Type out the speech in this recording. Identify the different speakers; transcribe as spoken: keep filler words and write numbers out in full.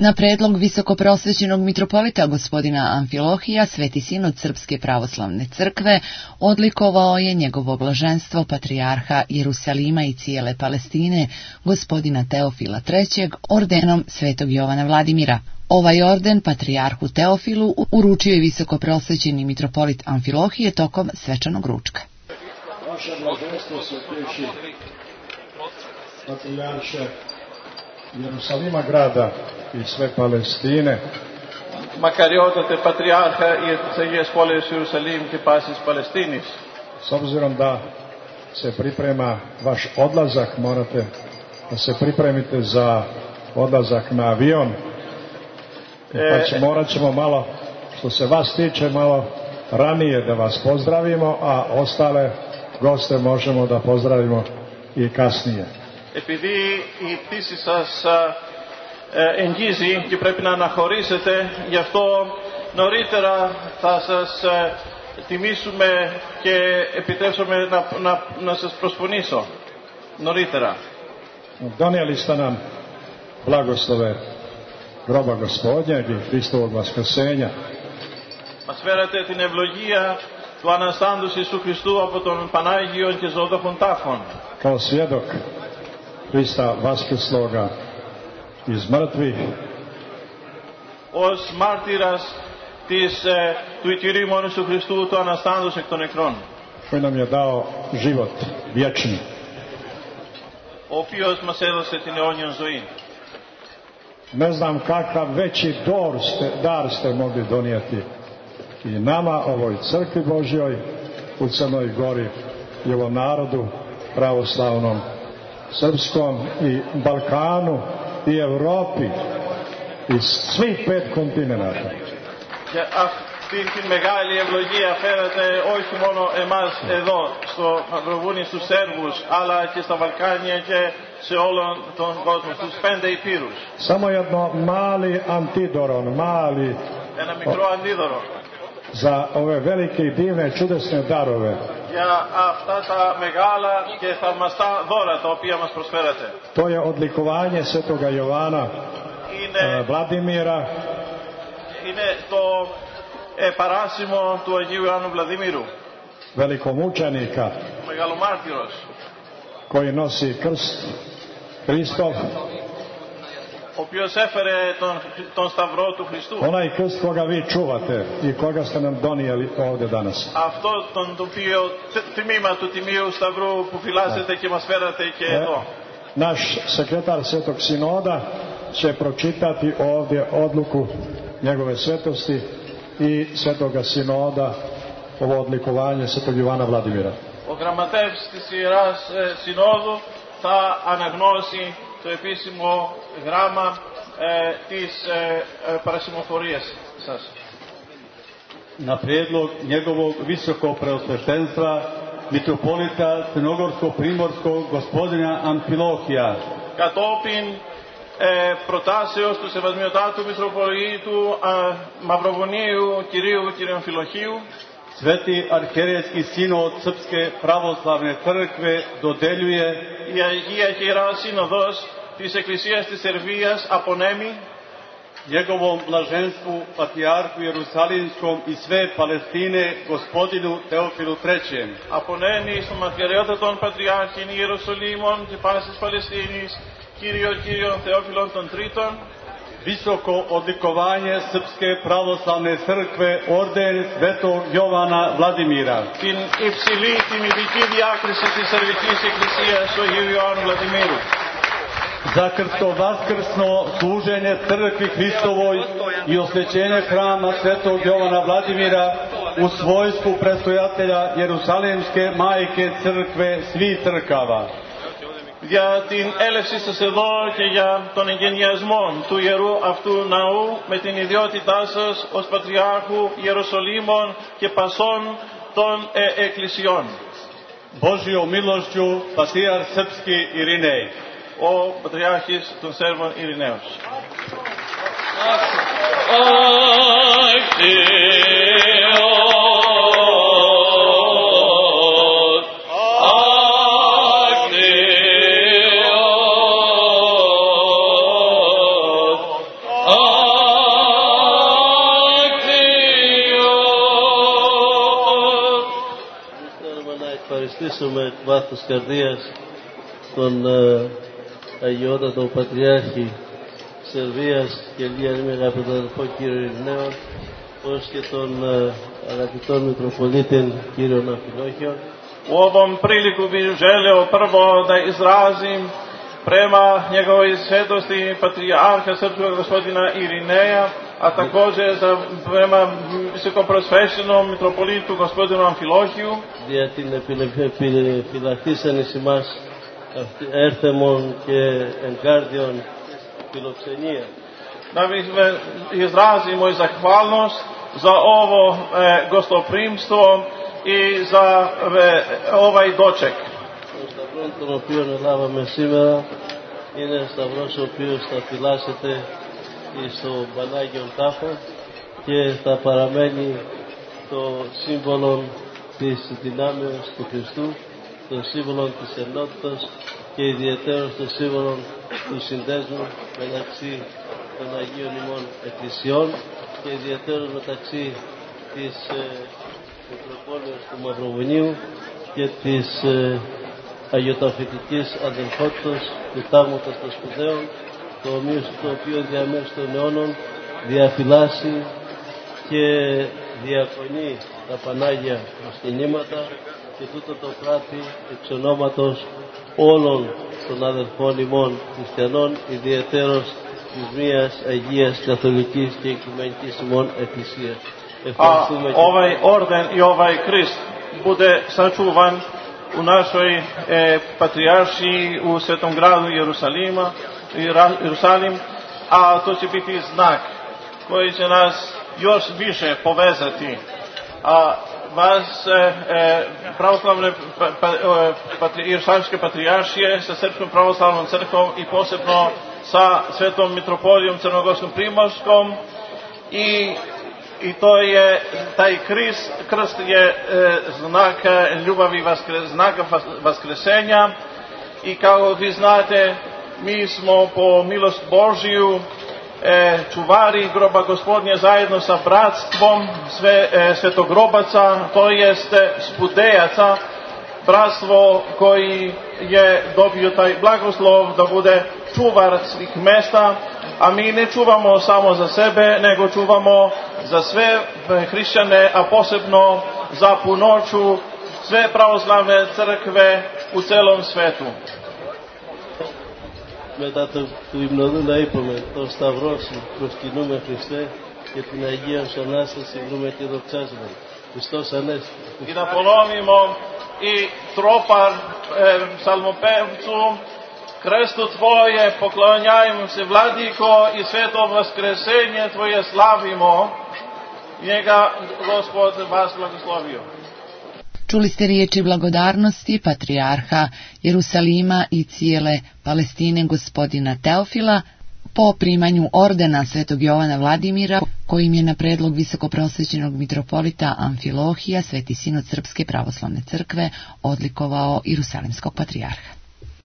Speaker 1: Na predlog visokoprosvećenog mitropolita gospodina Amfilohija, Sveti sinod Srpske pravoslavne crkve odlikovao je njegovo blaženstvo patrijarha Jerusalima i cijele Palestine, gospodina Teofila trećeg, ordenom Svetog Jovana Vladimira. Ovaj orden patrijarhu Teofilu uručio je visokoprosvećeni mitropolit Amfilohije tokom svečanog ručka.
Speaker 2: Vaše blaženstvo se piši patrijarše Jerusalima grada i sve Palestine.
Speaker 3: Μακαριότατε Πατριάρχα της Αγίας Πόλης Ιερουσαλήμ και πάσης Παλαιστίνης.
Speaker 2: S obzirom da se priprema vaš odlazak, morate da se pripremite za odlazak na avion. Pa će, morat ćemo malo, što se vas tiče, malo ranije da vas pozdravimo, a ostale goste možemo da pozdravimo i kasnije.
Speaker 3: Επειδή η πτήση σας ε, εγγύζει και πρέπει να αναχωρήσετε, γι' αυτό νωρίτερα θα σας ε, τιμήσουμε και επιτρέψουμε να, να, να σας προσφωνήσω νωρίτερα.
Speaker 2: Donijeli ste nam blagoslove groba Gospodnjeg i Hristovog vaskrsenja.
Speaker 3: Μας φέρατε την ευλογία του Αναστάντους Ιησού Χριστού από τον Πανάγιον και Ζωοδόχων τάφων.
Speaker 2: Kao svjedok Hrista vaskrsloga iz mrtvih,
Speaker 3: ως μάρτυρας της, ε, του Κυρίου μόνος του Χριστού, του Αναστάντους εκ των νεκρών,
Speaker 2: koji nam je dao život vječni.
Speaker 3: ο οποίος μας έδωσε την αιώνιον ζωή.
Speaker 2: Ne znam kakav veći dar ste, dar ste mogli donijeti i nama, ovoj crkvi Božjoj u Crnoj Gori i ovom narodu pravoslavnom, srpskom i Balkanu i Evropi i svih pet kontinenata.
Speaker 3: Και αυτή την μεγάλη ευλογία φέρατε όχι μόνο εμάς εδώ στο Μαυροβούνι, στους Σέρβους, αλλά και στα Βαλκάνια και σε όλον τον κόσμο, στους πέντε υπήρους.
Speaker 2: Samo jedno mali antidoron, mali
Speaker 3: Ένα μικρό αντίδωρο
Speaker 2: za ove velike i divne čudesne darove.
Speaker 3: για αυτά τα μεγάλα και θαυμαστά δώρα τα οποία μας προσφέρατε.
Speaker 2: To je odlikovanje Svetoga Jovana
Speaker 3: Είναι,
Speaker 2: Vladimira,
Speaker 3: είναι το ε, παράσημο του Αγίου Ιωάννου Βλαδιμίρου,
Speaker 2: velikomučenika
Speaker 3: ο μεγαλομάρτυρος,
Speaker 2: koji nosi krst Hristov,
Speaker 3: ο οποίος έφερε τον, τον Σταυρό του Χριστού.
Speaker 2: onaj krst koga vi čuvate i koga ste nam donijeli ovdje danas.
Speaker 3: Αυτό τον το οποίο τμήμα του Τιμίου Σταυρού που φυλάσσετε και μας φέρατε και εδώ.
Speaker 2: Naš sekretar Svetog Sinoda će pročitati ovdje odluku njegove svetosti i Svetoga Sinoda, ovo odlikovanje Svetog Jovana Vladimira.
Speaker 3: Ο γραμματεύς της Ιεράς ε, Συνόδου θα αναγνώσει το επίσημο γράμμα ε, της ε, ε, παρασημοφορίας σας.
Speaker 4: Na prijedlog njegovog visokog preosveštenstva mitropolita Crnogorsko-Primorskog gospodina Amfilohija,
Speaker 3: Κατόπιν ε, προτάσεως του Σεβασμιωτάτου Μητροπολίτου ε, Μαυροβουνίου κυρίου κ. Αμφιλοχίου,
Speaker 4: Sveti arhijerejski sinod Srpske pravoslavne crkve dodeljuje
Speaker 3: η Αγία και Ιερά Σύνοδος της Εκκλησίας της Σερβίας απονέμει
Speaker 4: njegovom blaženstvu patrijarhu Jerusalimskom i sve Palestine gospodinu Teofilu trećem,
Speaker 3: απονέμει στον Μακαριότατον Πατριάρχην Ιερουσαλήμων και πάσης Παλαιστίνης κύριο κύριον Θεόφιλον τον Τρίτον,
Speaker 4: visoko odlikovanje Srpske pravoslavne crkve orden Svetog Jovana Vladimira,
Speaker 3: την υψηλή τιμητική διάκριση της Σερβικής Εκκλησίας του Αγίου Ιωάννου Βλαδιμίρου,
Speaker 4: za krstovaskrsno služenje crkvi Hristovoj i osvećenje hrama Svetog Jovana Vladimira u svojstvu predstojatelja Jerusalimske majke crkve svih crkava,
Speaker 3: για την έλευση σας εδώ και για τον εγγενιασμό του ιερού αυτού ναού με την ιδιότητά σας ως Πατριάρχου Ιεροσολύμων και πασών των ε, εκκλησιών.
Speaker 4: Božjom milošću patrijarh Srpski Irinej,
Speaker 3: ο Πατριάρχης των Σέρβων Ειρηναίος.
Speaker 5: Oh ευχαριστήσουμε εκ βάθους καρδίας τον Αγιότατο Πατριάρχη Σερβίας και Λιανή αγαπητό αδελφό κύριο Ειρηναίο, ως και τον αγαπητό Μητροπολίτη κύριο Αμφιλόχιο.
Speaker 3: U ovom priliku bih želeo prvo da izrazim prema njegovoj svetosti patrijarha srpskog gospodina Irineja, a također za prema visokoprosveštenom mitropolitu gospodinu Amfilohiju.
Speaker 5: Δια την επιλαχθήσαν εις εμάς έρθεμον και εγκάρδιον φιλοξενία.
Speaker 3: Da bih izrazimo i zahvalnost za ovo e, gostoprimstvo i za e, ovaj doček.
Speaker 5: Ο σταυρός τον οποίο ελάβαμε σήμερα είναι σταυρός ο οποίος θα φυλάσσεται στο Πανάγιον Τάφο και θα παραμένει το σύμβολο της δυνάμεως του Χριστού, το σύμβολο της ενότητας και ιδιαίτερα το σύμβολο του συνδέσμου μεταξύ των Αγίων ημών Εκκλησιών και ιδιαίτερα μεταξύ της ε, Μητροπόλεως του Μαυροβουνίου και της ε, αγιοταφητικής αδελφότητας του Τάγματος των Σπουδαίων, το, το οποίο διαμέσου των αιώνων διαφυλάσσει και διακονεί τα Πανάγια προσκυνήματα και τούτο το πράττει εξ ονόματος όλων των αδελφών ημών χριστιανών, ιδιαιτέρως της μίας Αγίας Καθολικής και Οικουμενικής ημών Εκκλησίας.
Speaker 3: A ovaj orden i ovaj krist bude sačuvan u našoj e, patrijaršiji u Svetom gradu Jerusalima, Jerusalim, a to će biti znak koji će nas još više povezati. A vas e, pravoslavne pa, pa, patri, Jerusalimske patrijaršije sa Srpskom pravoslavnom crkvom i posebno sa Svetom mitropolijom Crnogorskom Primorskom i I to je, taj krist, krst je e, znak ljubavi, vaskre, znaka vaskresenja i kao vi znate, mi smo po milost Božiju e, čuvari groba Gospodnje zajedno sa bratstvom sve, e, svetogrobaca, to jest spudejaca, bratstvo koji je dobio taj blagoslov da bude čuvar svih mesta, a mi ne čuvamo samo za sebe, nego čuvamo za sve hrišćane, a posebno za punoću sve pravoslavne crkve u celom svetu.
Speaker 5: Μετά το, του υμνοδού να είπαμε το Σταυρό σου προσκυνούμε Χριστέ και την Αγία σου Ανάσταση βρούμε και δοξάζουμε. Χριστός Ανέστη.
Speaker 3: I da ponovimo i tropar e, psalmopevcu, Krestu Tvoje poklonjajmo se Vladiko i sveto vaskresenje Tvoje slavimo. Njega Gospod vas blagoslovio.
Speaker 1: Čuli ste riječi blagodarnosti patrijarha Jerusalima i cijele Palestine gospodina Teofila po primanju ordena Svetog Jovana Vladimira, kojim je na predlog visokoprosvećenog mitropolita Amfilohija Sveti Sinod Srpske pravoslavne crkve odlikovao Jerusalimskog patrijarha.